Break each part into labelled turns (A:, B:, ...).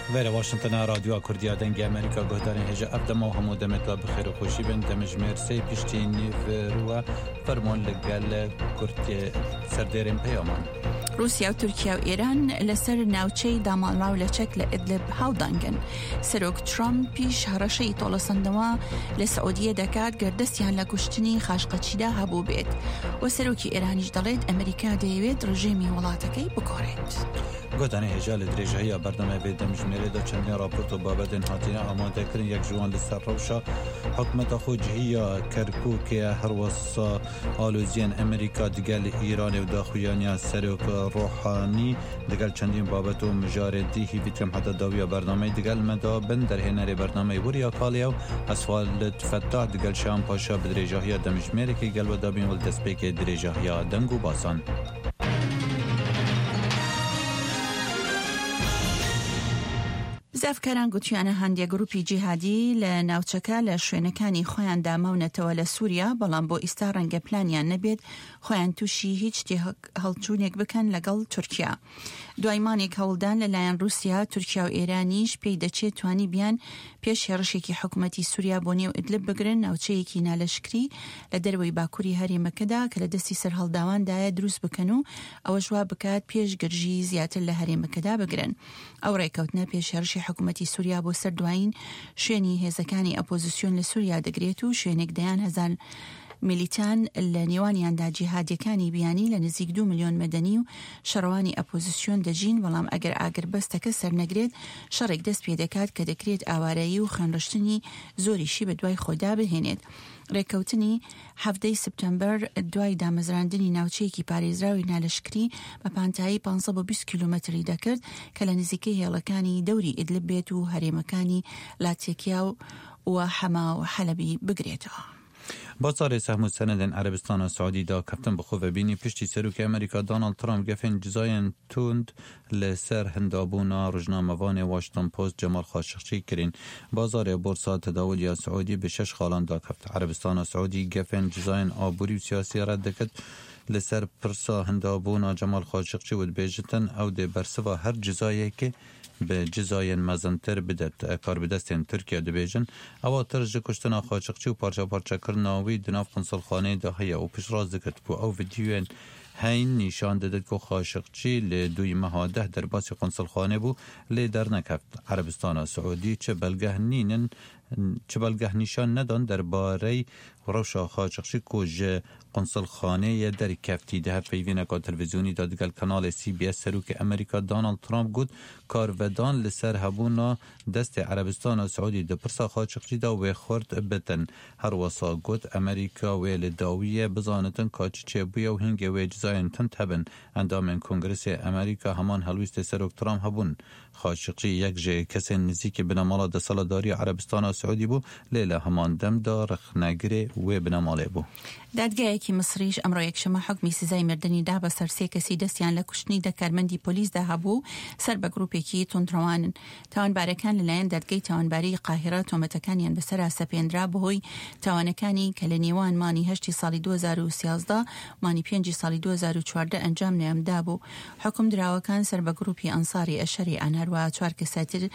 A: ویل واشنگتن رادیو کردی دنگ امریکا گهدارین هجا ابدما و همو دمتا بخیر و خوشی بین دمجمیر سی پیشتینی و فرمان لگل کردی سردیرین پیامان
B: روسیا و ترکیه و ایران لسر ناوچه دامان راو لچک لإدلب هاودانگن سروک ترامپ پیش هرشی طولسندوا لسعودیه دکات گردستیان لگشتنی خاشقچی دا هبو بید و سروکی ایرانیش دالید امریکا دیوید رژیمی ولاتکی بکارید.
A: گوتانی هجال دریجه‌ای برنامه به دمجمیری دا چندین راپورت و بابدین هاتینا آماده کردن یک جوان لسر روشا حکمت خوجهی کرکوک هر وصا آلوزین امریکا دگل ایران و داخویانی سروک روحانی دگل چندین بابت و مجاردی هیویترم حتی داوی برنامه دگل مدا بندر هنری برنامه وریا کالیو اسفال فتح دگل شام پاشا بدریجه‌ای دمجمیری که گل و دابین ول دسپیک دریجه‌ای دنگو باسان.
B: زافکاران گوتیانە هەندێک گروپی جیهادی لە ناوچەکە لە شوێنەکانی خۆیان داماونەتەوە لە سووریا بەڵام بۆ ئیستا ڕەنگە پلانیان نەبێت خۆیان تووشی هیچ هەڵچوونێک بکەن لەگەڵ تورکیا. دوایمانێک هەوڵدان لەلایەن رووسیا، تورکیا و ئێرانیش پێی دەچێت توانی بیان پێش هێرشێکی حکوومەتی سووریا بۆ نێو ئیدلب بگرن ناوچەیەکی نالەشکری لە دەروەی باکووری هەرێمەکەدا کە لە دەستی سەر هەڵداواندایە دروست بکەن و ئەوەش وا بکات پێش گرژی زیاتر لە هەرێمەکەدا بگرن. ئەو ڕێکەوتنە پێش هێرشی حکوومەتی سووریا بۆ سەر دوایین شوێنی هێزەکانی ئەپۆزیسیۆن لە سووریا دەگرێت و شوێنێک دەیان هەزار میلیتان لە نێوانیاندا جیهادیەکانی بیانی لە نزیک 2 ملیۆن مەدەنی و شەڕەوانی ئەپۆزیسیۆن دەژین بەڵام ئەگەر ئاگربەستەکە سەرنەگرێت شەڕێک دەست پێ دەکات کە دەکرێت ئاوارایی و خوێنڕشتنی زۆریشی بە دوای خۆدا بهێنێت. ڕێکەوتنی 7 سپتەمبەر دوای دامەزراندنی ناوچەیەکی پارێزراوی نالەشکری بە پانتایی 520 کیلومتری دەکرد کە لە نزیکەی هێڵەکانی دەوری ئیدلب بێت و هەرێمەکانی لاتێکیا و حەما و حەلەبی بگرێتەوە.
A: بازار سهم سند عربستان و سعودی دا کفتن بخوف بینی پشتی سروک امریکا دونالد ترامپ گفن جزاین توند لسر هندابونا رجناموان واشنگتن پست جمال خاشقچی کرین. بازار بورصا تداولی سعودی به 6 خالان دا کفت. عربستان و سعودی گفن جزاین آبوری و سیاسی رد دکت لسر پرسا هندابونا جمال خاشقچی ود بیجتن او ده برسوا هر جزایی که به جزاین مزنتر بدت کار بدستین ترکیه دبیجن او ترج کشتنا خاشقچی و پارچه کرناوی دناف قنصلخانه داهیه و پیشراز دکت کو او ویدیوین هین نشان دادد که خاشقچی لدوی مهاده در باسی قنصلخانه بو لی در نکفت. عربستان و سعودی چه بلگه نشان ندان در باره روشا خاشقچی که قنصلخانه در کفتی ده پیوینه که تلویزیونی دادگل کانال CBS سروک امریکا دونالد ترامپ گود کارودان لسر هبونا دست عربستان و سعودی ده پرسا خاشقچی دا و خورد بتن هر وصا گود امریکا ویل داویه بزانتن کاچی چه بویا و هنگه و جزاین تن تبن اندام کنگرس امریکا همان هلویست سروک ترامپ هبون. خاشقچی یک جه کسی نزیک بنامالا ده سالداری عربستان و سعودی بو لیله همان دم دا رخنگره و بناماله بو.
B: دادگایەکی مصریش ئەمڕۆ یەکشەمە حکمی سزای مردنی دا بە سەر 3 کەسی دەستیان لە کوشتنی دەکارمەندی پۆلیسدا هەبوو سەر بە گروپێکی تۆنتڕەوانن. تاوانبارەکان لەلایەن دادگای تاوانباری قاهرە تۆمەتەکانیان بەسەرا سەپێنرا بەهۆی تاوانەکانی کە لە نێوان مانی 8 ساڵی 2013 مانی 5 ساڵی 2014 ئەنجام نێمدا بوو. حکم دراوەکان سەر بە گروپی ئەنساری ئەشەری ئەنهەروە 4 کەساتر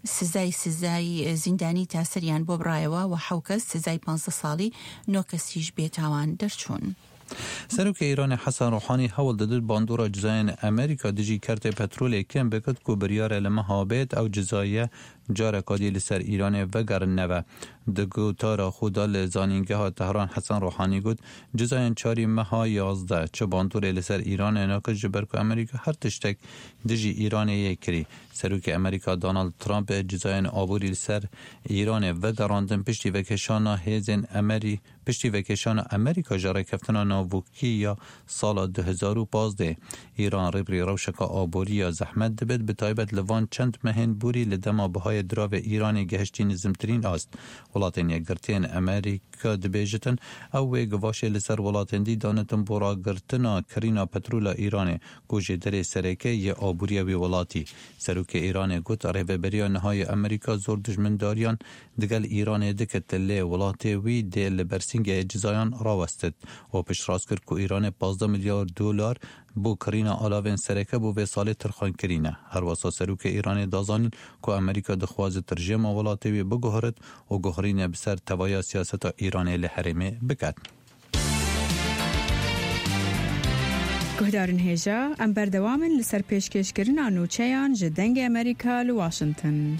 B: سزای زیندانی تاسەریان بۆ بڕایەوە و 7 کەس سزای 15 ساڵی 9 کەسیش بێتاوان درچون.
A: سروک ایران حسن روحانی حول دادد باندورا جزاین امریکا دجی کرت پترول کم بکد کو بریار لمهابت او جزایه جارکادی لسر ایران و گرن نوه. دگو تارا خودا لزانینگه ها تهران حسن روحانی گود جزاین 4 ماه 11 چه باندور لسر ایران ناکد جبر کو امریکا هر تشتک دجی ایران یکری. سروک امریکا دونالد ترامپ جزاین آبوری لسر ایران و گراندن پشتی وکشان هیزن امریکا جاره کفتنا ناوکی یا سال 2015 ایران ریبری روشک آبوری یا زحمت دبد به تایبت لوان چند مهن بوری لدما بهای دراو ایران گهشتی نزمترین است. ولاتین یکگرتین امریکا دبیجتن او گواشه لسر ولاتین دی دانتن برا گرتنا کرینا پترول ایران گوشه در سرکه یا آبوری وی ولاتی. سروک ایران گوت ریبری نهای امریکا زور دشمنداریان دگل ایران دکت لی ولاتی وی دل برسینگ جزایان راوستد و پیشراز کرد که ایران 15 میلیارد دلار بو کرینا آلاوین سرکه بو و سال ترخان کرینه. هر واسا سروک ایران دازانین که امریکا دخواز ترجمه ولاتی بگهرد و گهرین بسر توایا سیاست ایران لحرمه بکد.
C: گهدارن هیجا ام بردوامن لسر پیشکش کرن آنوچهان جدنگ امریکا لواشنطن.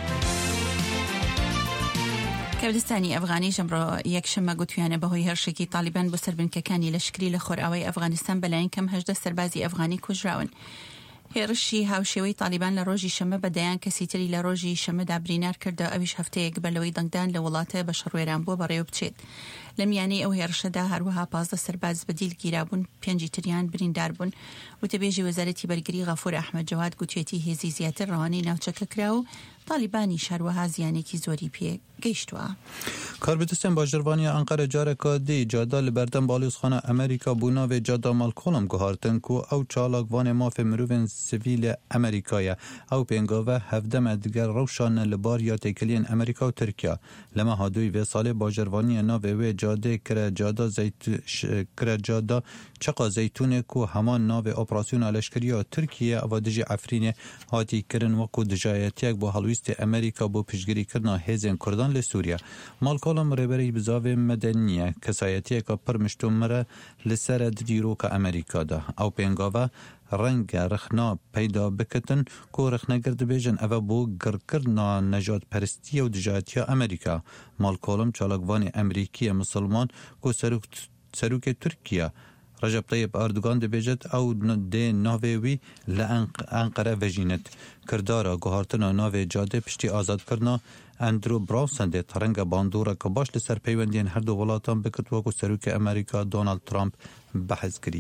B: کردستانی افغانی جمرا یک شنبه گوتویانه بهوی هرشکی طالبان بسر بنککانی لشکری لخور اوی افغانستان بلاین کم 18 سربازی افغانی کجراون. هێرشی هاوشێوەی طالبان لە ڕۆژی شەمە بەدەیان کەسی تری لە ڕۆژی شەمەدا برینار کردە ئەویش هەفتەیەک بەلەوەی دەنگدان لە وڵاتە بە شەڕوێران بووە بەڕێوە بچێت. لە میانەی ئەو هێرشەدا هەروەها 15 سەرباز بەدیل گیرابوون، 5 تریان بریندار بوون. وتەبێژی وەزارەتی بەرگری غەفور ئەحمەد جەواد گوتوێتی هێزی زیاتر ڕەوانەی ناوچەکە کرا و طالبانی هەروەها زیانێکی زۆری پێ گەیشتووە.
A: کاربدستان باجروانی ئەنقەرە جارێکە دی جادا لە بەردەم باڵوزخانە ئەمریکا بوو ناوێ جادا ماڵکۆڵم گوهارتن کو ئەو چالاکوانێ مافێ مرۆڤên سڤیل ئەمریکایە ئەو پێنگاوە هەفدەمە دیگەر ڕەوشانە لە بار یا تێکەلیên ئەمریکا و تورکیا لەمە هادووی وێ ساڵێ باجروانیە ناوێ وێ جادê کرە جادا çeqa zeytûnê ku heman navê operasyona leşkeriya Tirkiye ava dijî Efrînê hatî kirin wekû dijayetiyek bo helwîstê Amerîka bo piştgirîkirina hêzên Kurdan li Sûriye. Malkolam rêberî bi zavê medeniye kesayetiyeka pir miştomire li ser dîroka Amerîka da. Ew pêngava renge rixna peyda bikitin ku rixnegir dibêjin ev bo girkirina nejatperstiya û dijayetiya Amerîka. Malkolam çalakvanê Emerîkiye Musulman ku serokê Tirkiye Recep Tayyip Erdogan dibêjit ew dê navê wî li Enqere vejînet. Kirdara guhartina navê cadê piştî azadkirina Andrew Brownsendê terenga bandoreka baş li ser peywendiyên her du welatan bikit wekû serokê Amerîka Donald Trump behez kirî.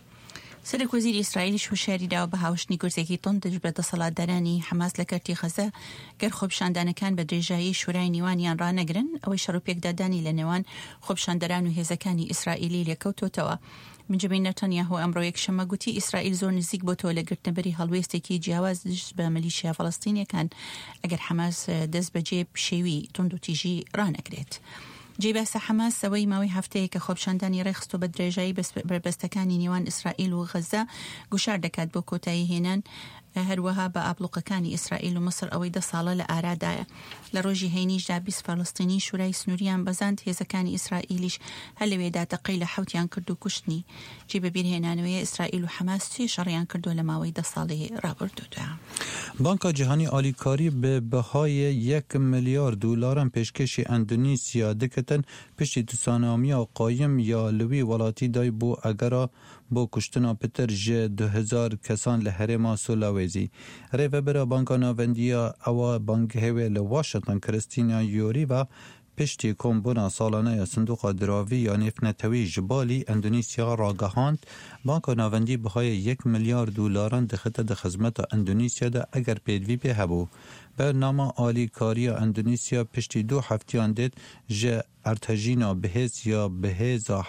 B: سەرۆک وەزیری ئیسرائیلیش هۆشیاری داوە بە هاوشنی گورزێکی تۆندش بە دەسەڵاتدارانی حەماس لە کەرتی غەزە گەر خۆپیشاندانەکان بە درێژایی شورای نیوانیان ڕانەگرن ئەوەی شەڕوپێکدادانی لە نێوان خۆپیشاندەران و هێزەکانی ئیسرائیلی لێکەوتۆتەوە. بنجامین نەتەنیاهو ئەمڕۆ یەکشەممە گوتی ئیسرائیل زۆر نزیک بۆتەوە لە گرتنبەری هەڵوێستێکی جیاواز بە ملیشیا فەڵەستینیەکان ئەگەر حەماس دەست بەجێ شێوی تۆند و تیژی ڕانەگرێت. جێباسە حەماس ئەوەی ماوەی هەفتەیە کە خۆپیشاندانی ڕێخست و بە درێژایی بربەستەکانی نێوان ئیسرائیل و غەزە گوشار دەکات بۆ کۆتایی هێنان هەروەها بە ئابلوقەکانی ئیسرائیل و مەسر ئەوەی 10 ساڵە لە ئارادایە. لە ڕۆژی هەینیشدا 20 فەڵەستینی شورای سنووریان بەزاند هێزەکانی ئیسرائیلیش هەر لەوێدا تەقەی لە حوتیان کرد و کوشتنی. جێ بەبیرهێنانەوەی ئیسرائیل و حەماس توی شەڕیان کردو لە ماوەی 10 ساڵی ڕابردوودا.
A: بانکا جیهانی ئالیکاری به بهای 1 ملیار دلار پێشکەشی ئەندونیسیا دکتن پشتی تسانامیا قایم یا لوی وڵاتی دای بۆ ئەگەرا بۆ کوشتنا پتر ژێ 2000 کەسان لە هەرێما سولاوێزی. ڕێڤەبەرە بانکا ناوەندیە ئەوە بانگهێوێ لە واشنطن کریستینا یۆریڤا پشتی کۆمبونا ساڵانەیە سندوقا دراوی یا نێفنەتەوی ji balî Endonîsya ragihand banka navendî bihayê 1 milyar dolaran dixite di xizmeta Endonîsyada eger pêdivî pê hebû. Bernama alîkariya Endonîsya piştî 2 heftiyan dêt ji ertejîna bihêz ya bihêza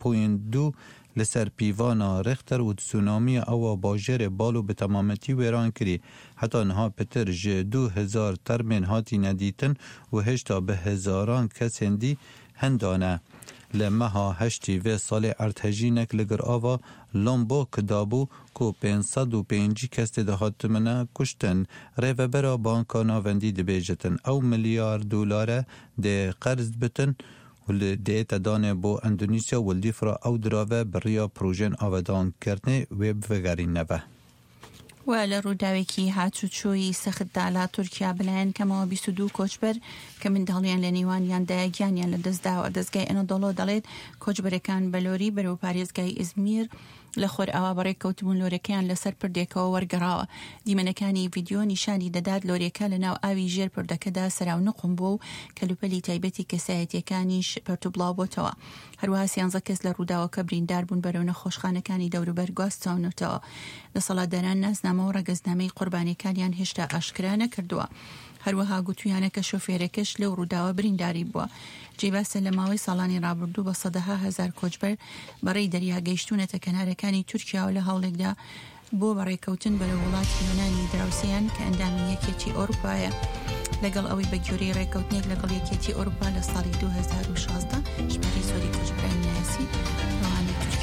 A: 7.2 li ser pîvana Richter û tsunamiya ewa bajarê Balo bi temametî wêran kirî. Heta niha pitir ji 2000 termên hatîne dîtin û hêşta bi hezaran kesên dî hindane. Li meha heştî vê salê ertejînek li gir ava Lombok dabû ku 505 kes tê dihatimine kuştin. Rêvebera banka navendî dibêjitin ew milyar dolare dê qerz bitin دێتە دانێ بۆ ئەندونیسیا وەلدیفرا ئەو دراوە بڕیا پرۆژێن ئاوەدانکردنێ وێ بڤگەرینەوە.
B: و لە ڕووداوێکی هاتوچۆی سەختدا لە تورکیا بلایەن کەمەوە 22 کۆچبەر کە منداڵیان لە نێوانیاندا گیانیان لە دەستداوە. دەستگای ئەنەدۆڵۆ دەڵێت کۆچبەرەکان بەلۆری بەرەو پارێزگای ئیزمیر لە خۆر ئەوە بەڕێککەوتبوون لۆرەکەیان لەسەر پردێکەوە وەرگەڕاوە. دیمەنەکانی ڤیدیۆ نیشانی دەدات لۆریەکە لە ناو ئاوی ژێر پردەکەدا سەراو نقم بوو و کەلوپەلی تایبەتی کەسایەتیەکانیش پەرتوبڵاو بۆتەوە. هەروەها 13 کەس لە ڕووداوەکە بریندار بوون بەرەو نەخۆشخانەکانی دەوروبەر گواستەونەتەوە. دەسەڵاتداران ناسنامە و ڕەگەزنامەی قوربانیەکانیان هێشتا ئاشکرا نەکردووە. هەروەها گوتویانە کە شۆفێرەکەش لەو ڕووداوە برینداری بووە. جێباسە لە ماوەی ساڵانی ڕابردوو بە سەدەها هەزار کۆچبەر بەڕێی دەریا گەیشتونەتە کەنارەکانی تورکیا و لە هەوڵێکدا بۆ بەڕێکەوتن بەرەو وڵاتی یۆنانی دراوسیان کە ئەندامی یەکێتی ئەوروپایە. لەگەڵ ئەوەی بە گوێرەی ڕێکەوتنێک لەگەڵ یەکێتی ئەوروپا لە ساڵی 2016 ژماری زۆری کۆچبەرانی نایەسی ڕەوانەی تورکیا